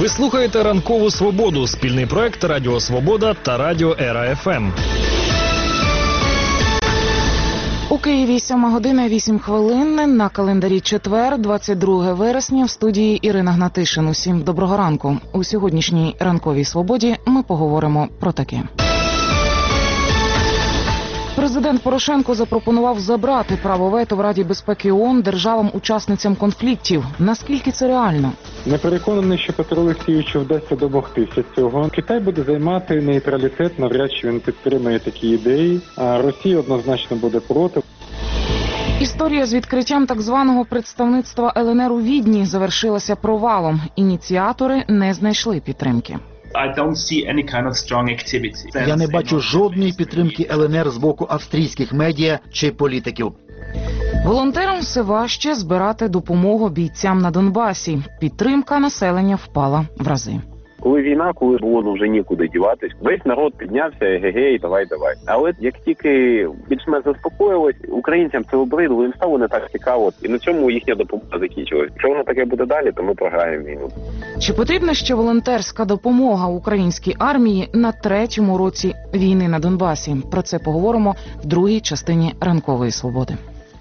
Ви слухаєте «Ранкову свободу» – спільний проект Радіо Свобода та Радіо Ера ФМ. У Києві 7 година 8 хвилин, на календарі четвер, 22 вересня, в студії Ірина Гнатишин. Усім доброго ранку. У сьогоднішній «Ранковій свободі» ми поговоримо про таке. Президент Порошенко запропонував забрати право вето в Раді безпеки ООН державам-учасницям конфліктів. Наскільки це реально? Не переконаний, що Петру Олексійовичу вдасться домогтися цього. Китай буде займати нейтралітет, навряд чи він підтримує такі ідеї, а Росія однозначно буде проти. Історія з відкриттям так званого представництва ЛНР у Відні завершилася провалом. Ініціатори не знайшли підтримки. Я не бачу жодної підтримки ЛНР з боку австрійських медіа чи політиків. Волонтерам все важче збирати допомогу бійцям на Донбасі. Підтримка населення впала в рази. Коли війна, коли було вже нікуди діватись, весь народ піднявся, егегей, давай. Але як тільки більш-менш заспокоїлось, українцям це обридло, їм стало не так цікаво, і на цьому їхня допомога закінчилась. Якщо воно таке буде далі, то ми програємо війну. Чи потрібна ще волонтерська допомога українській армії на 3-му році війни на Донбасі? Про це поговоримо в другій частині «Ранкової свободи».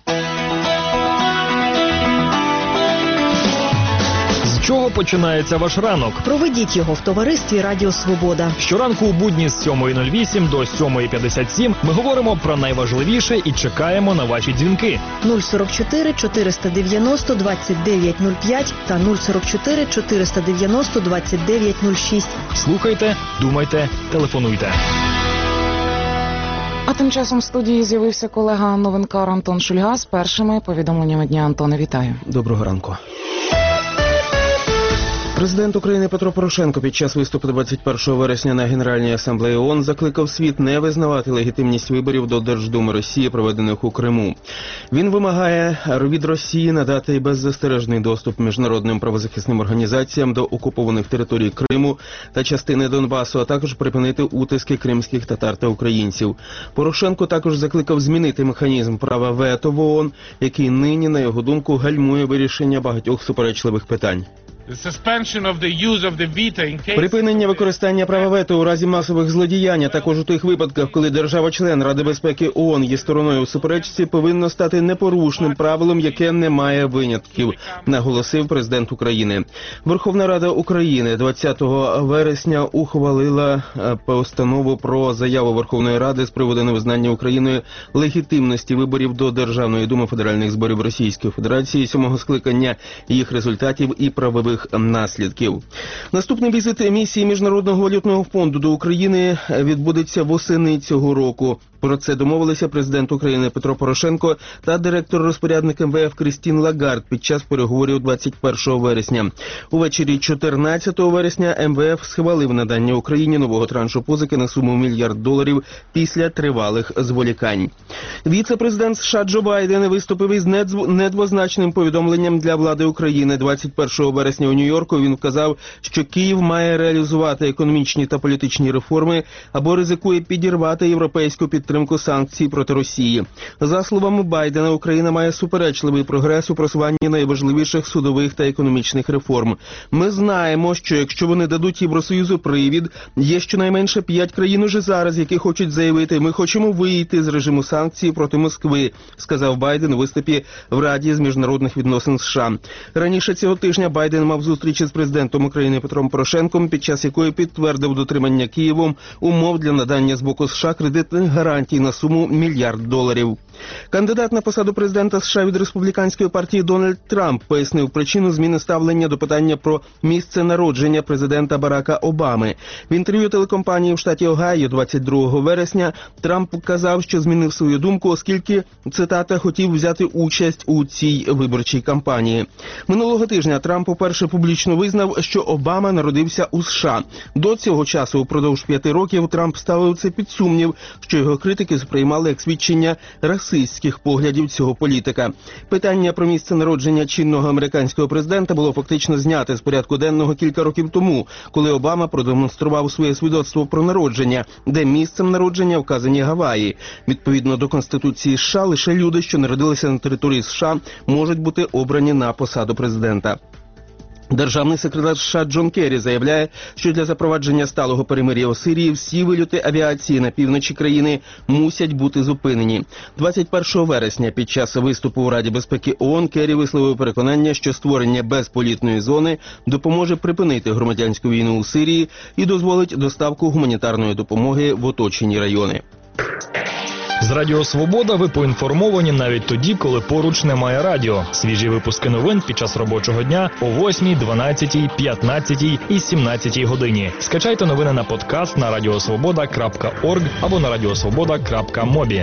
З чого починається ваш ранок? Проведіть його в товаристві Радіо Свобода. Щоранку у будні з 7:08 до 7:57 ми говоримо про найважливіше і чекаємо на ваші дзвінки. 044 490 2905 та 044 490 2906. Слухайте, думайте, телефонуйте. А тим часом в студії з'явився колега-новинкар Антон Шульга з першими повідомленнями дня. Антоне, вітаю. Доброго ранку. Президент України Петро Порошенко під час виступу 21 вересня на Генеральній асамблеї ООН закликав світ не визнавати легітимність виборів до Держдуми Росії, проведених у Криму. Він вимагає від Росії надати беззастережний доступ міжнародним правозахисним організаціям до окупованих територій Криму та частини Донбасу, а також припинити утиски кримських татар та українців. Порошенко також закликав змінити механізм права вето в ООН, який нині, на його думку, гальмує вирішення багатьох суперечливих питань. Припинення використання права вето у разі масових злодіянь, а також у тих випадках, коли держава-член Ради безпеки ООН є стороною у суперечці, повинно стати непорушним правилом, яке не має винятків, наголосив президент України. Верховна Рада України 20 вересня ухвалила постанову про заяву Верховної Ради з приводу невизнання Україною легітимності виборів до Державної думи федеральних зборів Російської Федерації 7-го скликання, їх результатів і правових наслідків. Наступний візит місії Міжнародного валютного фонду до України відбудеться восени цього року. Про це домовилися президент України Петро Порошенко та директор-розпорядник МВФ Крістін Лагард під час переговорів 21 вересня. Увечері 14 вересня МВФ схвалив надання Україні нового траншу позики на суму $1 мільярд після тривалих зволікань. Віце-президент США Джо Байден виступив із недвозначним повідомленням для влади України. 21 вересня у Нью-Йорку він вказав, що Київ має реалізувати економічні та політичні реформи або ризикує підірвати європейську підтримку санкцій проти Росії. За словами Байдена, Україна має суперечливий прогрес у просуванні найважливіших судових та економічних реформ. Ми знаємо, що якщо вони дадуть Євросоюзу привід, є щонайменше 5 країн уже зараз, які хочуть заявити: ми хочемо вийти з режиму санкцій проти Москви, сказав Байден у виступі в Раді з міжнародних відносин США. Раніше цього тижня Байден мав зустріч із президентом України Петром Порошенком, під час якої підтвердив дотримання Києвом умов для надання з боку США кредитних гарантій на суму $1 мільярд. Кандидат на посаду президента США від республіканської партії Дональд Трамп пояснив причину зміни ставлення до питання про місце народження президента Барака Обами. В інтерв'ю телекомпанії в штаті Огайо 22 вересня Трамп казав, що змінив свою думку, оскільки, цитата, хотів взяти участь у цій виборчій кампанії. Минулого тижня Трамп уперше публічно визнав, що Обама народився у США. До цього часу, упродовж 5 років, Трамп ставив це під сумнів, що його критики сприймали як свідчення расистських поглядів цього політика. Питання про місце народження чинного американського президента було фактично зняте з порядку денного кілька років тому, коли Обама продемонстрував своє свідоцтво про народження, де місцем народження вказані Гаваї. Відповідно до Конституції США, лише люди, що народилися на території США, можуть бути обрані на посаду президента. Державний секретар США Джон Керрі заявляє, що для запровадження сталого перемир'я у Сирії всі вильоти авіації на півночі країни мусять бути зупинені. 21 вересня під час виступу у Раді безпеки ООН Керрі висловив переконання, що створення безполітної зони допоможе припинити громадянську війну у Сирії і дозволить доставку гуманітарної допомоги в оточені райони. З Радіо Свобода ви поінформовані навіть тоді, коли поруч немає радіо. Свіжі випуски новин під час робочого дня о 8, 12, 15 і 17 годині. Скачайте новини на подкаст на radiosvoboda.org або на radiosvoboda.mobi.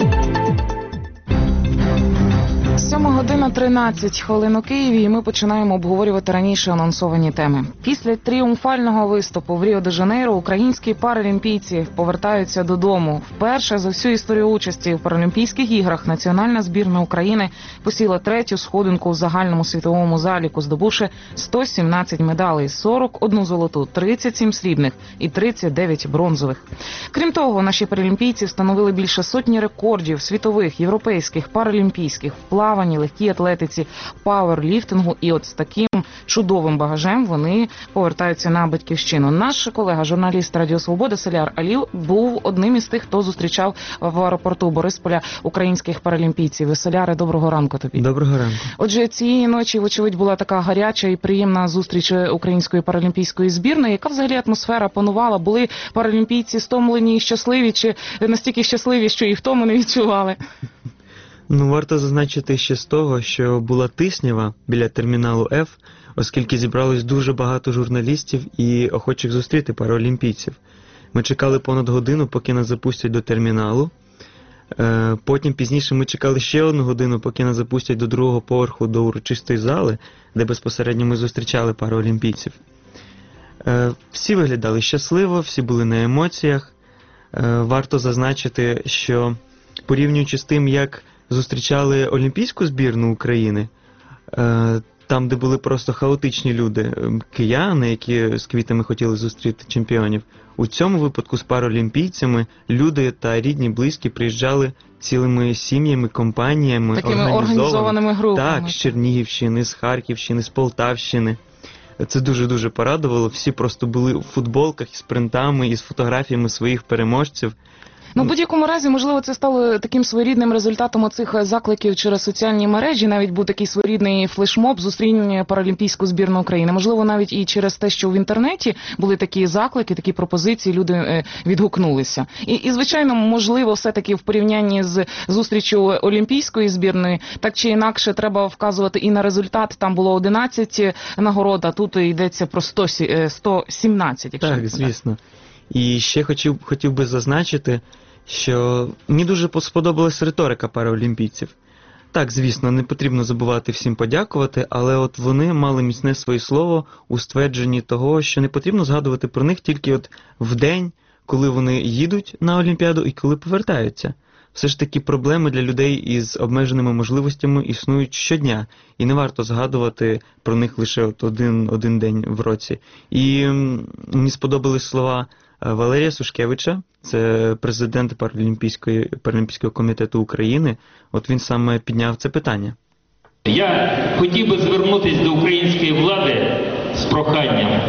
7:13 у Києві, і ми починаємо обговорювати раніше анонсовані теми. Після тріумфального виступу в Ріо-де-Жанейро українські паралімпійці повертаються додому. Вперше за всю історію участі в Паралімпійських іграх національна збірна України посіла третю сходинку в загальному світовому заліку, здобувши 117 медалей, 41 золоту, 37 срібних і 39 бронзових. Крім того, наші паралімпійці встановили більше сотні рекордів світових, європейських, паралімпійських, в плаванні, легкій атлетиці, пауерліфтингу, і от з таким чудовим багажем вони повертаються на батьківщину. Наш колега, журналіст Радіо Свобода Соляр Алів, був одним із тих, хто зустрічав в аеропорту Борисполя українських паралімпійців. Соляре, доброго ранку тобі. Доброго ранку. Отже, цієї ночі, вочевидь, була така гаряча і приємна зустріч української паралімпійської збірної. Яка взагалі атмосфера панувала? Були паралімпійці стомлені і щасливі, чи настільки щасливі, що і втому не відчували? Ну, варто зазначити ще з того, що була тиснява біля терміналу F, оскільки зібралось дуже багато журналістів і охочих зустріти паралімпійців. Ми чекали понад годину, поки нас запустять до терміналу. Потім пізніше ми чекали ще 1 годину, поки нас запустять до другого поверху, до урочистої зали, де безпосередньо ми зустрічали паралімпійців. Всі виглядали щасливо, всі були на емоціях. Варто зазначити, що порівнюючи з тим, як зустрічали олімпійську збірну України, там, де були просто хаотичні люди, кияни, які з квітами хотіли зустріти чемпіонів, у цьому випадку з паралімпійцями люди та рідні, близькі приїжджали цілими сім'ями, компаніями, такими організованими групами. Так, з Чернігівщини, з Харківщини, з Полтавщини. Це дуже-дуже порадувало. Всі просто були у футболках із принтами, із фотографіями своїх переможців. Ну, в будь-якому разі, можливо, це стало таким своєрідним результатом оцих закликів через соціальні мережі. Навіть був такий своєрідний флешмоб зустріння паралімпійську збірну України. Можливо, навіть і через те, що в інтернеті були такі заклики, такі пропозиції, люди відгукнулися. І звичайно, можливо, все-таки в порівнянні з зустрічю олімпійської збірної, так чи інакше, треба вказувати і на результат. Там було 11 нагород, а тут йдеться про 117. Якщо так, звісно. І ще хотів би зазначити, що мені дуже сподобалась риторика паралімпійців. Так, звісно, не потрібно забувати всім подякувати, але от вони мали міцне своє слово у ствердженні того, що не потрібно згадувати про них тільки от в день, коли вони їдуть на Олімпіаду і коли повертаються. Все ж таки проблеми для людей із обмеженими можливостями існують щодня, і не варто згадувати про них лише от один день в році. І мені сподобались слова Валерія Сушкевича, це президент Паралімпійського комітету України. От він саме підняв це питання. Я хотів би звернутися до української влади з проханням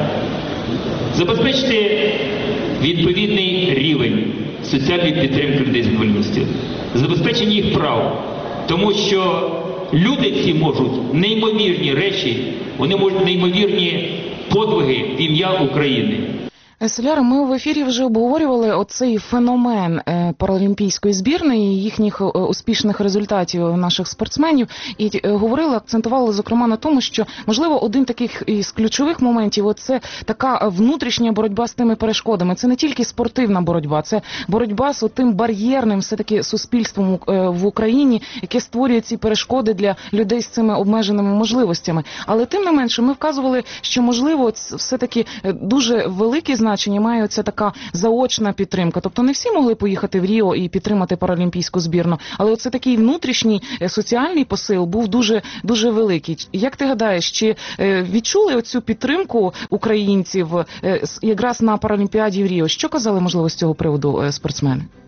забезпечити відповідний рівень соціальної підтримки людей з інвалідністю, забезпечення їх прав, тому що люди ці можуть неймовірні речі, вони можуть неймовірні подвиги в ім'я України. Соляр, ми в ефірі вже обговорювали оцей феномен паралімпійської збірної і їхніх успішних результатів наших спортсменів. І говорили, акцентували, зокрема, на тому, що, можливо, один таких із ключових моментів – оце така внутрішня боротьба з тими перешкодами. Це не тільки спортивна боротьба, це боротьба з тим бар'єрним все-таки суспільством в Україні, яке створює ці перешкоди для людей з цими обмеженими можливостями. Але тим не менше, ми вказували, що, можливо, все-таки дуже великі значення має оця така заочна підтримка. Тобто не всі могли поїхати в Ріо і підтримати паралімпійську збірну, але оце такий внутрішній соціальний посил був дуже великий. Як ти гадаєш, чи відчули оцю підтримку українців якраз на Паралімпіаді в Ріо? Що казали, можливо, з цього приводу спортсмени?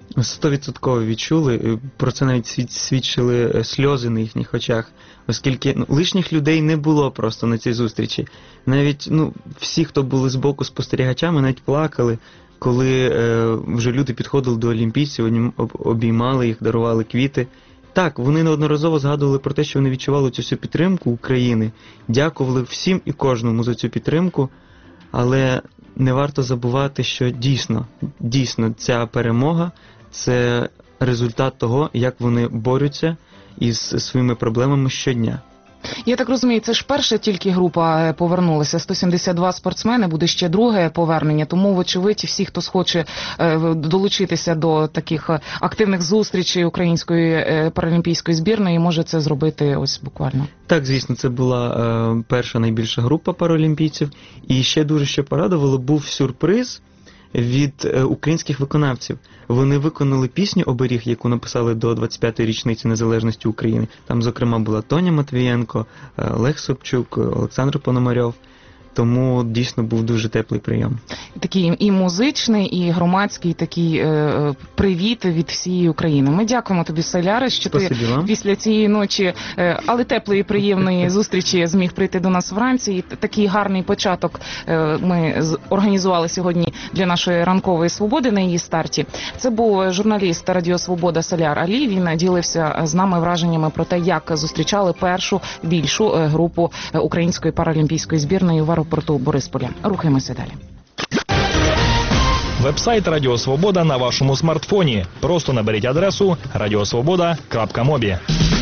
100% відчули, про це навіть свідчили сльози на їхніх очах, оскільки лишніх людей не було просто на цій зустрічі. Навіть всі, хто були з боку спостерігачами, навіть плакали, коли вже люди підходили до олімпійців, обіймали їх, дарували квіти. Так, вони неодноразово згадували про те, що вони відчували цю всю підтримку України, дякували всім і кожному за цю підтримку, але не варто забувати, що дійсно ця перемога – це результат того, як вони борються із своїми проблемами щодня. Я так розумію, це ж перша тільки група повернулася, 172 спортсмени, буде ще друге повернення, тому, вочевидь, всі, хто схоче долучитися до таких активних зустрічей української паралімпійської збірної, може це зробити ось буквально. Так, звісно, це була перша найбільша група паралімпійців, і ще дуже що порадувало, був сюрприз від українських виконавців. Вони виконали пісню «Оберіг», яку написали до 25-ї річниці незалежності України. Там, зокрема, була Тоня Матвієнко, Олег Собчук, Олександр Пономарьов. Тому дійсно був дуже теплий прийом. Такий і музичний, і громадський такий привіт від всієї України. Ми дякуємо тобі, Соляре, що ти після цієї ночі, але теплої, приємної зустрічі зміг прийти до нас вранці. І такий гарний початок ми організували сьогодні для нашої ранкової свободи на її старті. Це був журналіст Радіо Свобода Соляр Алі. Він ділився з нами враженнями про те, як зустрічали першу більшу групу української паралімпійської збірної в аеропорту Борисполя. Рухаємося далі. Вебсайт Радіо Свобода на вашому смартфоні. Просто наберіть адресу radiosvoboda.mobi.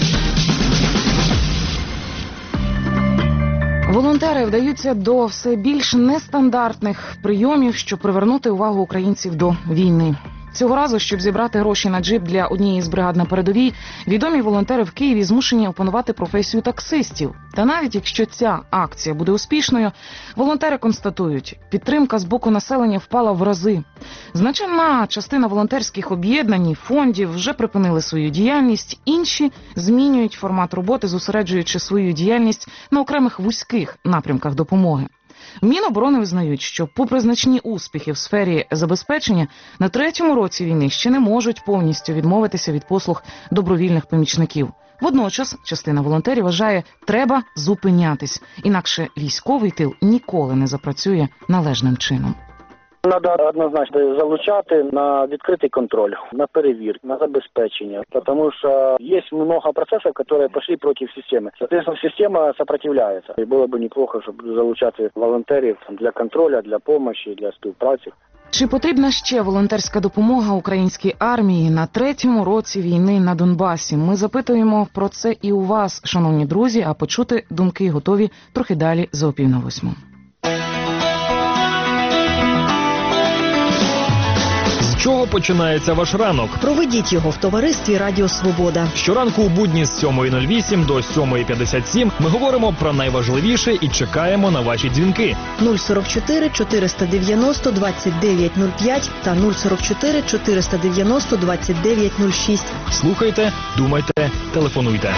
Волонтери вдаються до все більш нестандартних прийомів, щоб привернути увагу українців до війни. Цього разу, щоб зібрати гроші на джип для однієї з бригад на передовій, відомі волонтери в Києві змушені опанувати професію таксистів. Та навіть якщо ця акція буде успішною, волонтери констатують, підтримка з боку населення впала в рази. Значна частина волонтерських об'єднань і фондів вже припинили свою діяльність, інші змінюють формат роботи, зосереджуючи свою діяльність на окремих вузьких напрямках допомоги. В Міноборони визнають, що попри значні успіхи в сфері забезпечення, на третьому році війни ще не можуть повністю відмовитися від послуг добровільних помічників. Водночас, частина волонтерів вважає, треба зупинятись, інакше військовий тил ніколи не запрацює належним чином. Треба однозначно залучати на відкритий контроль, на перевірку, на забезпечення, тому що є багато процесів, які пішли проти системи. Соответственно, система сопротивляється. І було б неплохо, щоб залучати волонтерів для контролю, для допомоги, для співпраці. Чи потрібна ще волонтерська допомога українській армії на третьому році війни на Донбасі? Ми запитуємо про це і у вас, шановні друзі, а почути думки готові трохи далі за 7:05. З чого починається ваш ранок? Проведіть його в товаристві Радіо Свобода. Щоранку у будні з 7:08 до 7:57 ми говоримо про найважливіше і чекаємо на ваші дзвінки. 044 490 2905 та 044 490 2906. Слухайте, думайте, телефонуйте.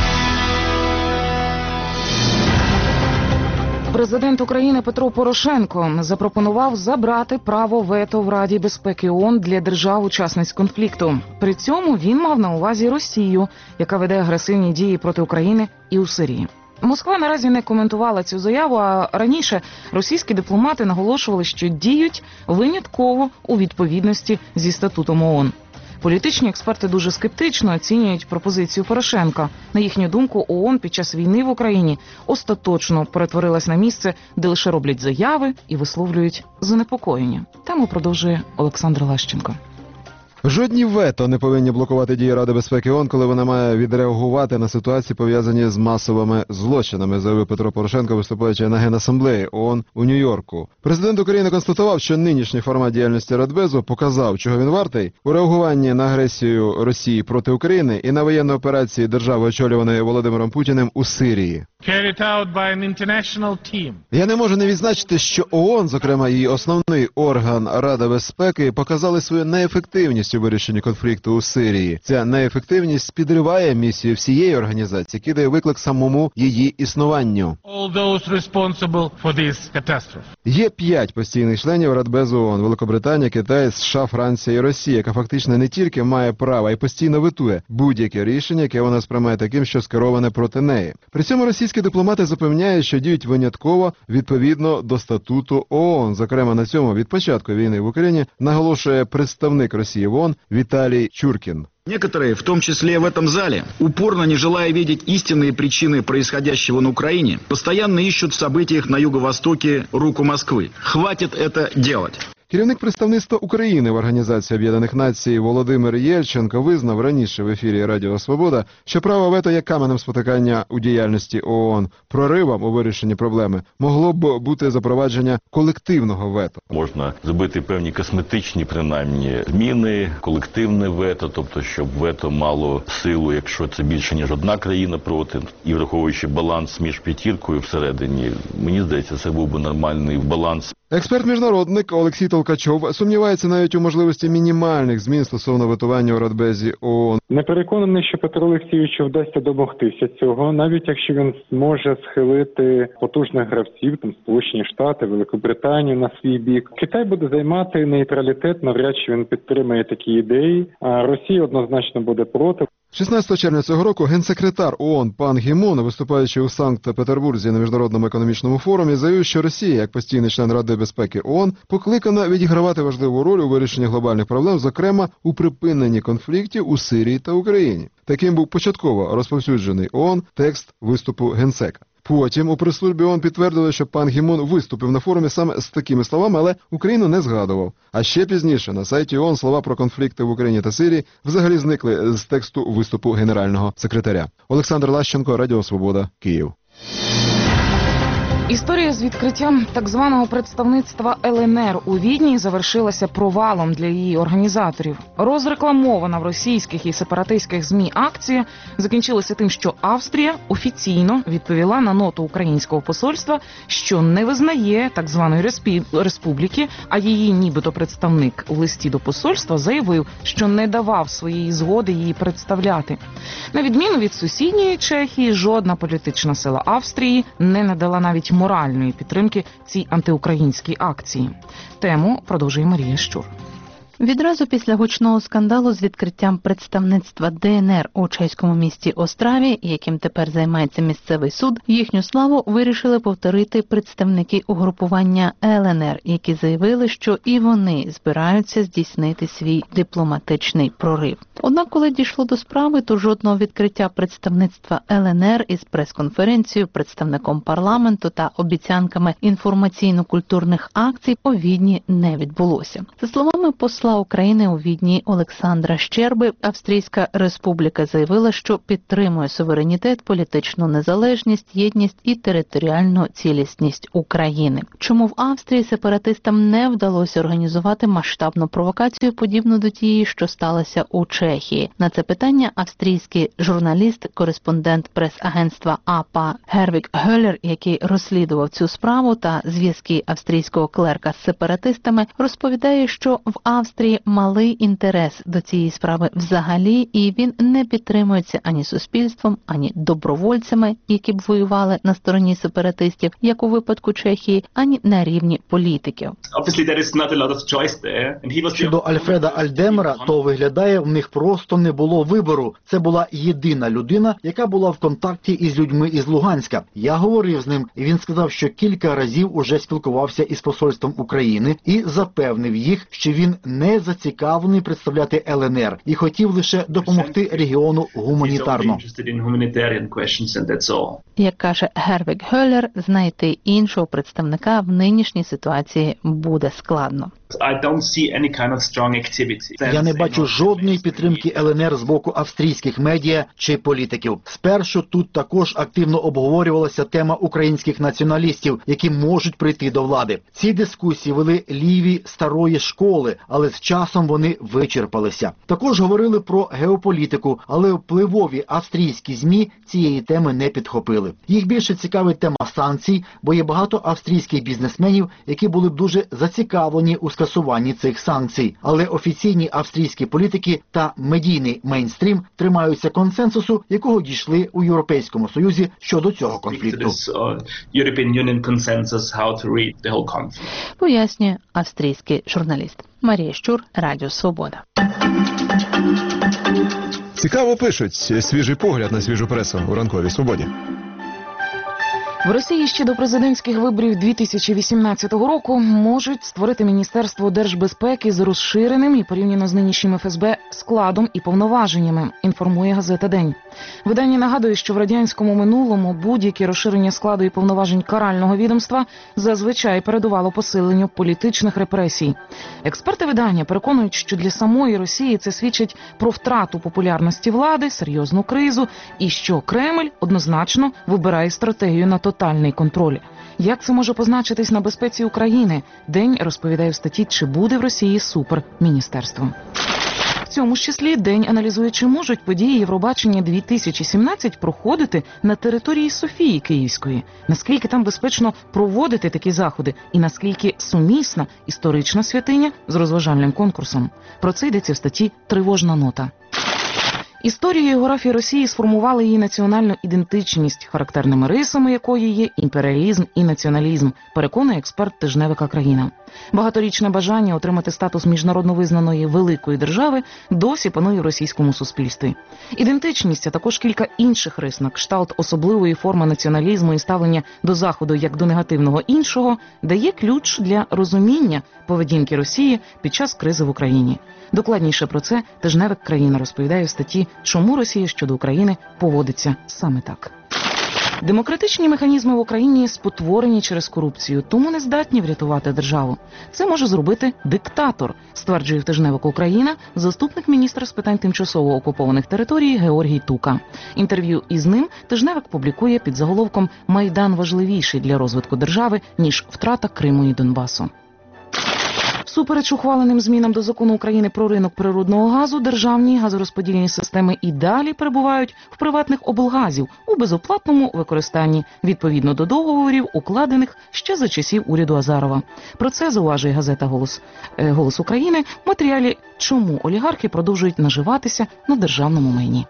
Президент України Петро Порошенко запропонував забрати право вето в Раді безпеки ООН для держав-учасниць конфлікту. При цьому він мав на увазі Росію, яка веде агресивні дії проти України і у Сирії. Москва наразі не коментувала цю заяву, а раніше російські дипломати наголошували, що діють винятково у відповідності зі статутом ООН. Політичні експерти дуже скептично оцінюють пропозицію Порошенка. На їхню думку, ООН під час війни в Україні остаточно перетворилась на місце, де лише роблять заяви і висловлюють занепокоєння. Тему продовжує Олександр Лащенко. Жодні вето не повинні блокувати дії Ради безпеки ООН, коли вона має відреагувати на ситуації, пов'язані з масовими злочинами, заявив Петро Порошенко, виступаючи на Генасамблеї ООН у Нью-Йорку. Президент України констатував, що нинішній формат діяльності Радбезу показав, чого він вартий у реагуванні на агресію Росії проти України і на воєнні операції держави, очолюваної Володимиром Путіним у Сирії. Я не можу не відзначити, що ООН, зокрема її основний орган Рада безпеки, показали свою неефективність неефективності у вирішенні конфлікту у Сирії. Ця неефективність підриває місію всієї організації, кидає виклик самому її існуванню. Є 5 постійних членів Радбезу ООН – Великобританія, Китай, США, Франція і Росія, яка фактично не тільки має право, а й постійно ветує будь-яке рішення, яке вона сприймає таким, що скероване проти неї. При цьому російські дипломати запевняють, що діють винятково відповідно до статуту ООН. Зокрема, на цьому від початку війни в Україні наголошує представник Росії в ООН Віталій Чуркін. Некоторые, в том числе в этом зале, упорно не желая видеть истинные причины происходящего на Украине, постоянно ищут в событиях на юго-востоке руку Москвы. Хватит это делать. Керівник представництва України в Організації Об'єднаних Націй Володимир Єльченко визнав раніше в ефірі Радіо Свобода, що право вето є каменем спотикання у діяльності ООН. Проривом у вирішенні проблеми могло б бути запровадження колективного вето. Можна зробити певні косметичні, принаймні, зміни, колективне вето, тобто, щоб вето мало силу, якщо це більше, ніж одна країна проти, і враховуючи баланс між п'ятіркою всередині, мені здається, це був би нормальний баланс. Експерт-міжнародник Олексій Толкачов сумнівається навіть у можливості мінімальних змін стосовно ветування у Радбезі ООН. Не переконаний, що Петру Олексійовичу вдасться домогтися цього, навіть якщо він зможе схилити потужних гравців, там Сполучені Штати, Великобританію на свій бік. Китай буде займати нейтралітет, навряд чи він підтримає такі ідеї, а Росія однозначно буде проти. 16 червня цього року генсекретар ООН пан Гі Мун, виступаючи у Санкт-Петербурзі на Міжнародному економічному форумі, заявив, що Росія, як постійний член Ради безпеки ООН, покликана відігравати важливу роль у вирішенні глобальних проблем, зокрема у припиненні конфліктів у Сирії та Україні. Таким був початково розповсюджений ООН текст виступу генсека. Потім у прес-службі ООН підтвердили, що пан Гі Мун виступив на форумі саме з такими словами, але Україну не згадував. А ще пізніше на сайті ООН слова про конфлікти в Україні та Сирії взагалі зникли з тексту виступу генерального секретаря. Олександр Лащенко, Радіо Свобода, Київ. Історія з відкриттям так званого представництва ЛНР у Відні завершилася провалом для її організаторів. Розрекламована в російських і сепаратистських ЗМІ акція закінчилася тим, що Австрія офіційно відповіла на ноту українського посольства, що не визнає так званої республіки, а її нібито представник в листі до посольства заявив, що не давав своєї згоди її представляти. На відміну від сусідньої Чехії, жодна політична сила Австрії не надала навіть моральної підтримки цій антиукраїнській акції. Тему продовжує Марія Щур. Відразу після гучного скандалу з відкриттям представництва ДНР у чеському місті Остраві, яким тепер займається місцевий суд, їхню славу вирішили повторити представники угрупування ЛНР, які заявили, що і вони збираються здійснити свій дипломатичний прорив. Однак, коли дійшло до справи, то жодного відкриття представництва ЛНР із прес-конференцією, представником парламенту та обіцянками інформаційно-культурних акцій у Відні не відбулося. За словами посла України у Відні Олександра Щерби, Австрійська республіка заявила, що підтримує суверенітет, політичну незалежність, єдність і територіальну цілісність України. Чому в Австрії сепаратистам не вдалося організувати масштабну провокацію, подібну до тієї, що сталося у Чехії? На це питання австрійський журналіст, кореспондент прес-агентства АПА Гервік Гьоллер, який розслідував цю справу та зв'язки австрійського клерка з сепаратистами, розповідає, що в Австрії малий інтерес до цієї справи взагалі, і він не підтримується ані суспільством, ані добровольцями, які б воювали на стороні сепаратистів, як у випадку Чехії, ані на рівні політиків. Щодо Альфреда Альдемера, то виглядає, в них просто не було вибору. Це була єдина людина, яка була в контакті із людьми із Луганська. Я говорив з ним, і він сказав, що кілька разів уже спілкувався із посольством України і запевнив їх, що він не зацікавлений представляти ЛНР і хотів лише допомогти регіону гуманітарно. Як каже Гервік Гьоллер, знайти іншого представника в нинішній ситуації буде складно. Я не бачу жодної підтримки ЛНР з боку австрійських медіа чи політиків. Спершу тут також активно обговорювалася тема українських націоналістів, які можуть прийти до влади. Ці дискусії вели ліві старої школи, але з часом вони вичерпалися. Також говорили про геополітику, але впливові австрійські ЗМІ цієї теми не підхопили. Їх більше цікавить тема санкцій, бо є багато австрійських бізнесменів, які були б дуже зацікавлені у скасуванні цих санкцій. Але офіційні австрійські політики та медійний мейнстрім тримаються консенсусу, якого дійшли у Європейському Союзі щодо цього конфлікту. Пояснює австрійський журналіст. Марія Щур, Радіо Свобода. Цікаво пишуть. Свіжий погляд на свіжу пресу у ранковій свободі. В Росії ще до президентських виборів 2018 року можуть створити Міністерство держбезпеки з розширеним і порівняно з нинішнім ФСБ складом і повноваженнями, інформує газета «День». Видання нагадує, що в радянському минулому будь-яке розширення складу і повноважень карального відомства зазвичай передувало посиленню політичних репресій. Експерти видання переконують, що для самої Росії це свідчить про втрату популярності влади, серйозну кризу і що Кремль однозначно вибирає стратегію на тотальний контроль. Як це може позначитись на безпеці України? «День» розповідає в статті, чи буде в Росії суперміністерство. В цьому ж числі «День» аналізує, чи можуть події Євробачення 2017 проходити на території Софії Київської, наскільки там безпечно проводити такі заходи і наскільки сумісна історична святиня з розважальним конкурсом. Про це йдеться в статті «Тривожна нота». Історія і географія Росії сформували її національну ідентичність, характерними рисами якої є імперіалізм і націоналізм, переконує експерт тижневика «Країна». Багаторічне бажання отримати статус міжнародно визнаної великої держави досі панує в російському суспільстві. Ідентичність, а також кілька інших рис на кшталт особливої форми націоналізму і ставлення до Заходу як до негативного іншого, дає ключ для розуміння поведінки Росії під час кризи в Україні. Докладніше про це тижневик «Країна» розповідає в статті «Чому Росія щодо України поводиться саме так». Демократичні механізми в Україні спотворені через корупцію, тому не здатні врятувати державу. Це може зробити диктатор, стверджує в тижневику «Україна» заступник міністра з питань тимчасово окупованих територій Георгій Тука. Інтерв'ю із ним тижневик публікує під заголовком «Майдан важливіший для розвитку держави, ніж втрата Криму і Донбасу». Всупереч ухваленим змінам до закону України про ринок природного газу, державні газорозподільні системи і далі перебувають в приватних облгазів у безоплатному використанні, відповідно до договорів, укладених ще за часів уряду Азарова. Про це зауважує газета «Голос України» в матеріалі «Чому олігархи продовжують наживатися на державному майні».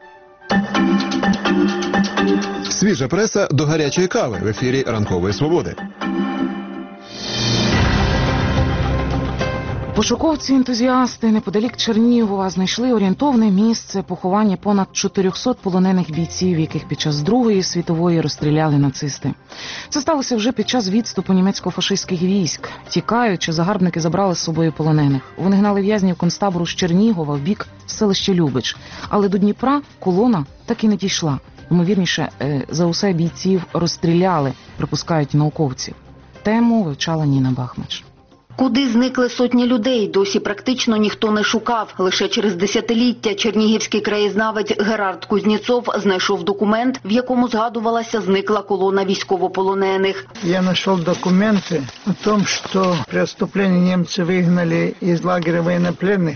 Свіжа преса до гарячої кави в ефірі «Ранкової свободи». Пошуковці-ентузіасти неподалік Чернігова знайшли орієнтовне місце поховання понад 400 полонених бійців, яких під час Другої світової розстріляли нацисти. Це сталося вже під час відступу німецько-фашистських військ. Тікаючи, загарбники забрали з собою полонених. Вони гнали в'язнів концтабору з Чернігова в бік селища Любич. Але до Дніпра колона так і не дійшла. Ймовірніше, за усе бійців розстріляли, припускають науковці. Тему вивчала Ніна Бахмач. Куди зникли сотні людей, досі практично ніхто не шукав. Лише через десятиліття чернігівський краєзнавець Герард Кузнєцов знайшов документ, в якому згадувалася зникла колона військовополонених. Я знайшов документи о том, що при отступлении немцы выгнали из лагеря военнопленных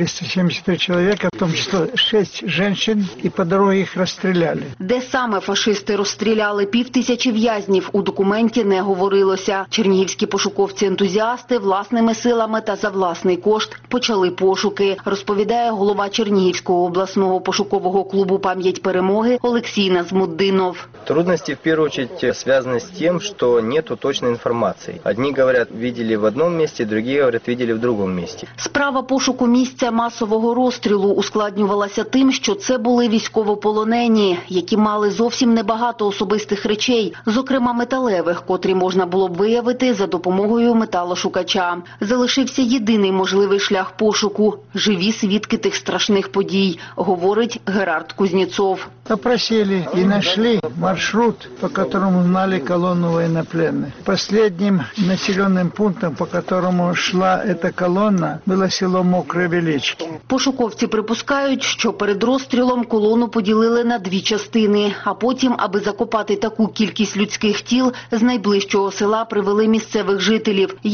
473 человека, в том числе 6 женщин, и по дороге їх розстріляли. Де саме фашисти розстріляли 5000 в'язнів, у документі не говорилося. Чернігівські пошуковці-ентузіасти власними силами та за власний кошт почали пошуки, розповідає голова Чернігівського обласного пошукового клубу «Пам'ять перемоги» Олексій Назмуддинов. Трудности, в первую очередь, связаны с тем, что нету точной информации. Одни говорят, видели в одном месте, другие говорят, видели в другом месте. Справа пошуку місця масового розстрілу ускладнювалася тим, що це були військовополонені, які мали зовсім небагато особистих речей, зокрема металевих, котрі можна було б виявити за допомогою металошукача. Залишився єдиний можливий шлях пошуку – живі свідки тих страшних подій, говорить Герард Кузнєцов. Опросили и нашли маршрут, по которому гнали колонну военнопленных. Последним населенным пунктом, по которому шла эта колонна, было село Мокре Велички. Пошуковці припускають, що перед розстрілом колону поділили на дві частини, а потім, аби закопати таку кількість людських тіл, з найближчого села привели місцевих жителів. Їх потім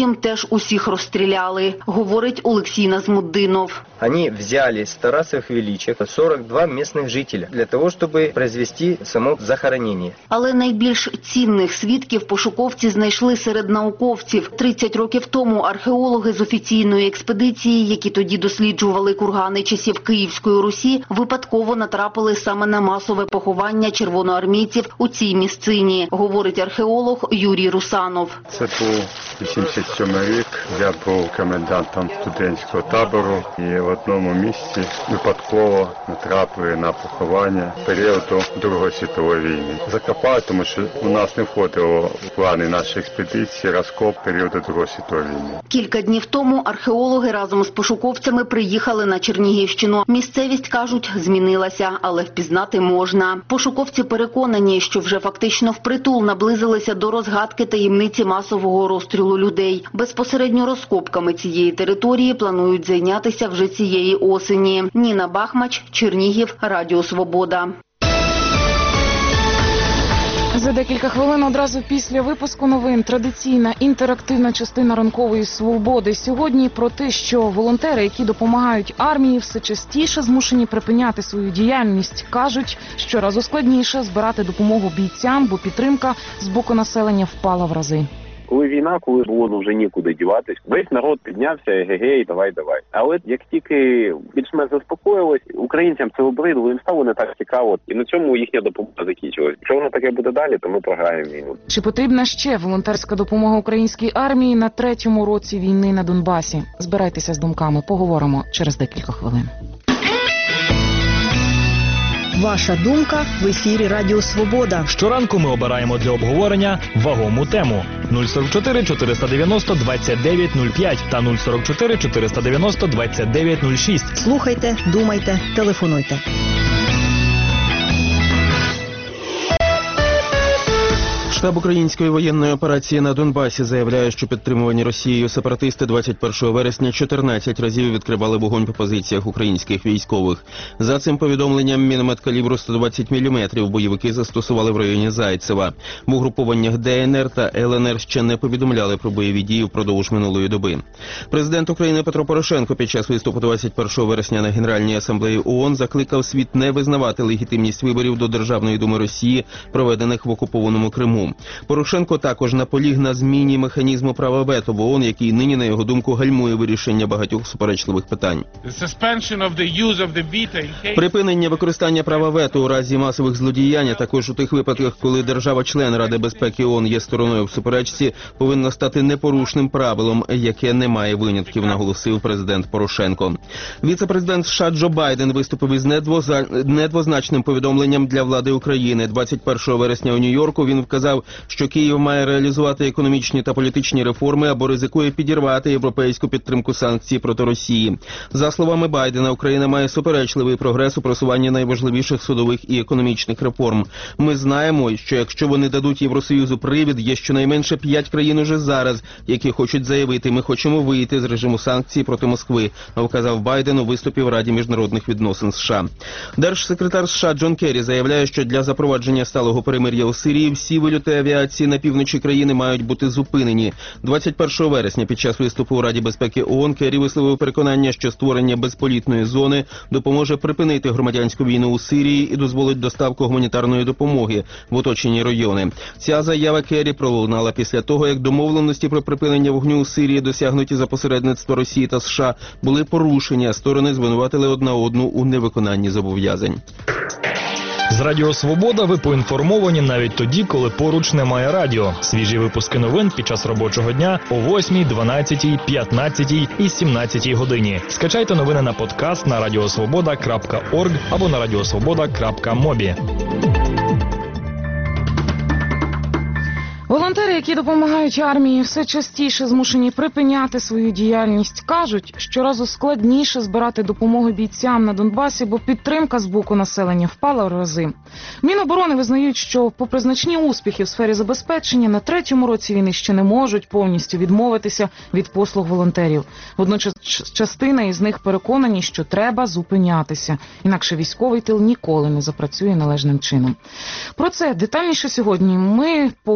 потім теж усіх розстріляли, говорить Олексій Назмуддинов. Они взяли с Тарасовых Величек 42 местных жителя для того, чтобы произвести само захоронение. Але найбільш цінних свідків пошуковці знайшли серед науковців. 30 років тому археологи з офіційної експедиції, які тоді досліджували кургани часів Київської Русі, випадково натрапили саме на масове поховання червоноармійців у цій місцині, говорить археолог Юрій Русанов. Це був 87 рік, я був комендантом студентського табору і в одному місці випадково натрапили на поховання періоду Другої світової війни. Закопали, тому що у нас не входило в плани нашої експедиції розкоп періоду Другої світової війни. Кілька днів тому археологи разом з пошуковцями приїхали на Чернігівщину. Місцевість, кажуть, змінилася, але впізнати можна. Пошуковці переконані, що вже фактично впритул наблизилися до розгадки таємниці масового розстрілу людей. Безпосередньо розкопками цієї території планують зайнятися вже цієї осені. Ніна Бахмач, Чернігів, Радіо Свобода. За декілька хвилин одразу після випуску новин традиційна інтерактивна частина ранкової свободи. Сьогодні про те, що волонтери, які допомагають армії, все частіше змушені припиняти свою діяльність. Кажуть, щоразу складніше збирати допомогу бійцям, бо підтримка з боку населення впала в рази. Коли війна, коли було вже нікуди діватись, весь народ піднявся, ге-гей, давай. Але як тільки більш-менш заспокоїлось, українцям це обридло, їм стало не так цікаво, і на цьому їхня допомога закінчилась. Якщо воно таке буде далі, то ми програємо війну. Чи потрібна ще волонтерська допомога українській армії на 3-му році війни на Донбасі? Збирайтеся з думками, поговоримо через декілька хвилин. Ваша думка в ефірі Радіо Свобода. Щоранку ми обираємо для обговорення вагому тему. 044 490 2905 та 044 490 2906. Слухайте, думайте, телефонуйте. Штаб української воєнної операції на Донбасі заявляє, що підтримувані Росією сепаратисти 21 вересня 14 разів відкривали вогонь по позиціях українських військових. За цим повідомленням, міномет калібру 120 мм бойовики застосували в районі Зайцева. В угрупованнях ДНР та ЛНР ще не повідомляли про бойові дії впродовж минулої доби. Президент України Петро Порошенко під час виступу 21 вересня на Генеральній асамблеї ООН закликав світ не визнавати легітимність виборів до Державної думи Росії, проведених в окупованому Криму. Порошенко також наполіг на зміні механізму права вето в ООН, який нині, на його думку, гальмує вирішення багатьох суперечливих питань. Припинення використання права вето у разі масових злодіянь, а також у тих випадках, коли держава-член Ради безпеки ООН є стороною в суперечці, повинно стати непорушним правилом, яке не має винятків, наголосив президент Порошенко. Віце-президент США Джо Байден виступив із недвозначним повідомленням для влади України. 21 вересня у Нью-Йорку він вказав, що Київ має реалізувати економічні та політичні реформи або ризикує підірвати європейську підтримку санкцій проти Росії. За словами Байдена, Україна має суперечливий прогрес у просуванні найважливіших судових і економічних реформ. Ми знаємо, що якщо вони дадуть Євросоюзу привід, є щонайменше 5 країн уже зараз, які хочуть заявити, ми хочемо вийти з режиму санкцій проти Москви, вказав Байден у виступі в Раді міжнародних відносин США. Держсекретар США Джон Керрі заявляє, що для запровадження сталого перемир'я у Сирії всі вильоти авіації на півночі країни мають бути зупинені. 21 вересня під час виступу у Раді безпеки ООН Керрі висловив переконання, що створення безполітної зони допоможе припинити громадянську війну у Сирії і дозволить доставку гуманітарної допомоги в оточені райони. Ця заява Керрі пролунала після того, як домовленості про припинення вогню у Сирії, досягнуті за посередництва Росії та США, були порушені, а сторони звинуватили одна одну у невиконанні зобов'язань. З Радіо Свобода ви поінформовані навіть тоді, коли поруч немає радіо. Свіжі випуски новин під час робочого дня о 8, 12, 15 і 17 годині. Скачайте новини на подкаст на radiosvoboda.org або на radiosvoboda.mobi. Волонтери, які допомагають армії, все частіше змушені припиняти свою діяльність. Кажуть, щоразу складніше збирати допомогу бійцям на Донбасі, бо підтримка з боку населення впала в рази. Міноборони визнають, що попри значні успіхи в сфері забезпечення, на 3-му році війни ще не можуть повністю відмовитися від послуг волонтерів. Водночас частина із них переконані, що треба зупинятися, інакше військовий тил ніколи не запрацює належним чином. Про це детальніше сьогодні ми поговоримо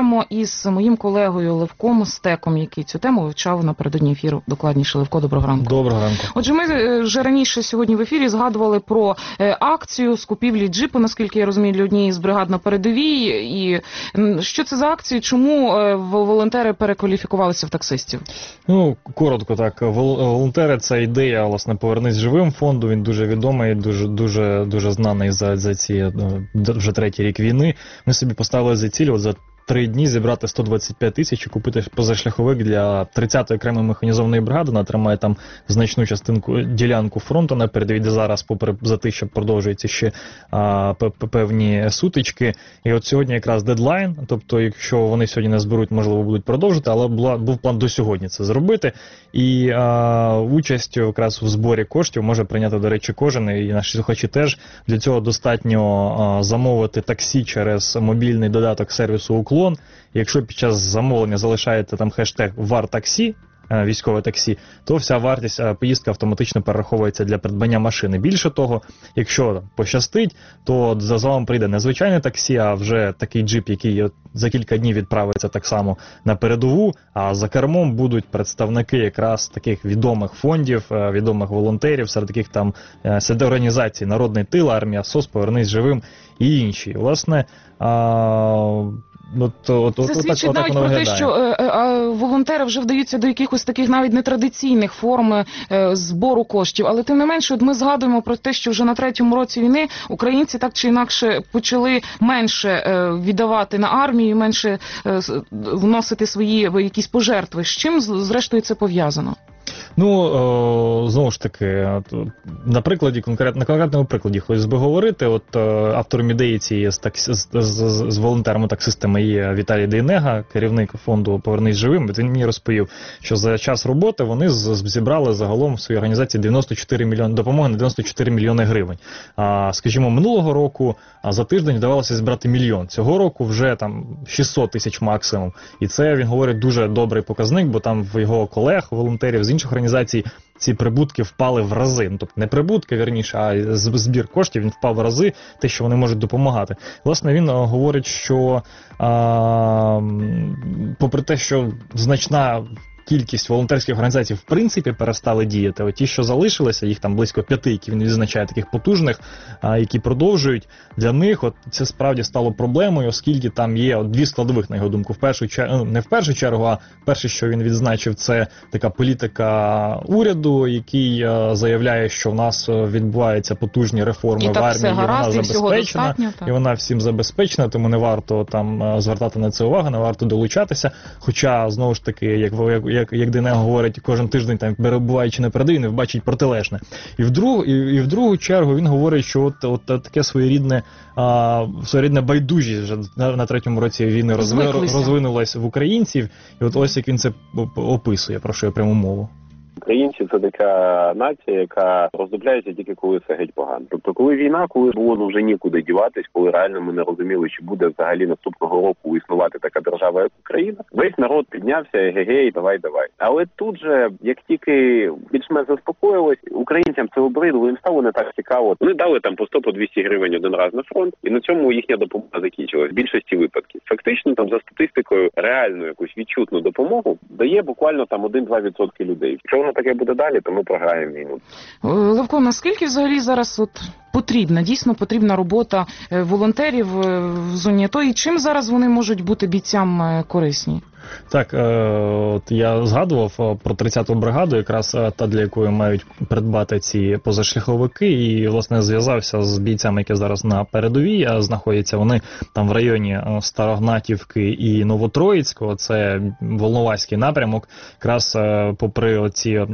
поговоримо із моїм колегою Левком Стеком, який цю тему вивчав напередодні ефіру докладніше. Левко, доброго ранку. Доброго ранку. Отже, ми вже раніше сьогодні в ефірі згадували про акцію з купівлі джипу, наскільки я розумію, для однієї з бригад на передовій. І що це за акції? Чому волонтери перекваліфікувалися в таксистів? Ну, коротко так. Волонтери – це ідея, власне, «Повернись живим» фонду. Він дуже відомий, дуже знаний за ці вже 3-й рік війни. Ми собі поставили за ціль за 3 дні зібрати 125 тисяч і купити позашляховик для 30-ї окремої механізованої бригади. Вона тримає там значну ділянку фронту на передовій, де зараз, попри за те, що продовжуються ще певні сутички. І от сьогодні якраз дедлайн, тобто якщо вони сьогодні не зберуть, можливо, будуть продовжити, але був план до сьогодні це зробити. І участь якраз в зборі коштів може прийняти, до речі, кожен, і наші слухачі теж. Для цього достатньо замовити таксі через мобільний додаток сервісу «Уклон». Якщо під час замовлення залишаєте там хештег «ВАР-таксі», військове таксі, то вся вартість поїздки автоматично перераховується для придбання машини. Більше того, якщо пощастить, то за вами прийде не звичайне таксі, а вже такий джип, який за кілька днів відправиться так само на передову, а за кермом будуть представники якраз таких відомих фондів, відомих волонтерів, серед яких там серед організацій «Народний тил», «Армія СОС», «Повернись живим» і інші. Власне, це свідчить навіть про те, що волонтери вже вдаються до якихось таких навіть нетрадиційних форм збору коштів. Але тим не менше, ми згадуємо про те, що вже на 3-му році війни українці так чи інакше почали менше віддавати на армію, менше вносити свої якісь пожертви. З чим, зрештою, це пов'язано? Ну, знову ж таки, на конкретному прикладі хотілося би говорити. От автором ідеї цієї з волонтерами-таксистами є Віталій Дейнега, керівник фонду «Повернись живим». Він мені розповів, що за час роботи вони зібрали загалом в своїй організації допомоги на 94 мільйони гривень. Скажімо, минулого року за тиждень вдавалося зібрати мільйон. Цього року вже там 600 тисяч максимум. І це, він говорить, дуже добрий показник, бо там в його колег, волонтерів з інших організацій ці прибутки впали в рази. Ну, тобто не прибутки, вірніше, а збір коштів, він впав в рази, те, що вони можуть допомагати. Власне, він говорить, що попри те, що значна кількість волонтерських організацій в принципі перестали діяти. От ті, що залишилися, їх там близько 5, які він відзначає, таких потужних, які продовжують, для них от це справді стало проблемою, оскільки там є 2 складових, на його думку. Не в першу чергу, а перше, що він відзначив, це така політика уряду, який заявляє, що в нас відбуваються потужні реформи в армії, і вона забезпечена, і вона всім забезпечена, тому не варто там звертати на це увагу, не варто долучатися. Хоча, знову ж таки, як Дейнега говорить, кожен тиждень, там, перебуваючи на передовій, не бачить протилежне. І в другу чергу він говорить, що от таке своєрідне байдужість вже на 3-му році війни розвинулась в українців. І от ось як він це описує, про що я пряму мову. Українці – це така нація, яка роздупляється тільки коли це геть погано. Тобто, коли війна, коли було вже нікуди діватись, коли реально ми не розуміли, чи буде взагалі наступного року існувати така держава, як Україна, весь народ піднявся, егегей, давай. Але тут же, як тільки більш-менш заспокоїлось, українцям це обридло, їм стало не так цікаво. Вони дали там по 100-200 гривень один раз на фронт, і на цьому їхня допомога закінчилась в більшості випадків. Фактично, там за статистикою, реальну якусь відчутну допомогу дає буквально там 1-2% людей. Якщо воно таке буде далі, то ми програємо війну. Левко, наскільки взагалі зараз дійсно потрібна робота волонтерів в зоні АТО, і чим зараз вони можуть бути бійцям корисні? Так, от я згадував про 30-ту бригаду, якраз та, для якої мають придбати ці позашляховики, і, власне, зв'язався з бійцями, які зараз на передовій, а знаходяться вони там в районі Старогнатівки і Новотроїцького, це Волноваський напрямок, якраз попри оці